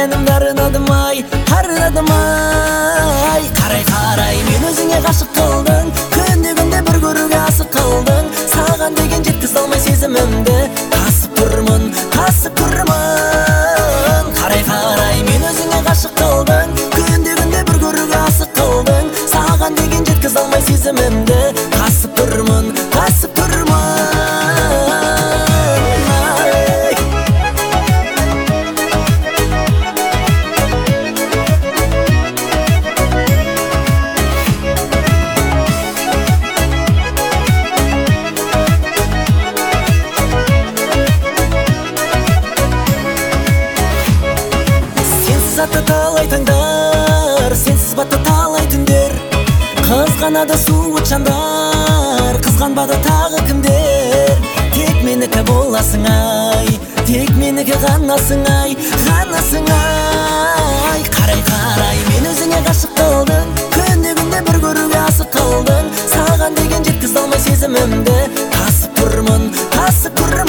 сүйгенімді арнадым ай, арнадым ай. Қарай мен өзіңе ғашық қылдың, күнде бір көруге асық қылдың. Саған деген жеткізе алмай сезімімді, тасып тұрмын. Қарай мен өзіңе ғашық қылдың, күнде бір көруге асық қылдың. Саған деген жеткізе алмай сезімімді, тасып тұрмын. Атты талай таңдар, сенсіз батты талай түндер. Қызғанады суыт жандар, қызғанбады тағы кімдер. Тек менікі боласың ай, тек менікі ғанасың ай, ғанасың ай. Қарай мен өзіңе ғашық қылдың, күнде бір көруге асық қылдың. Саған деген жеткізе алмай сезімімді, тасып тұрмын.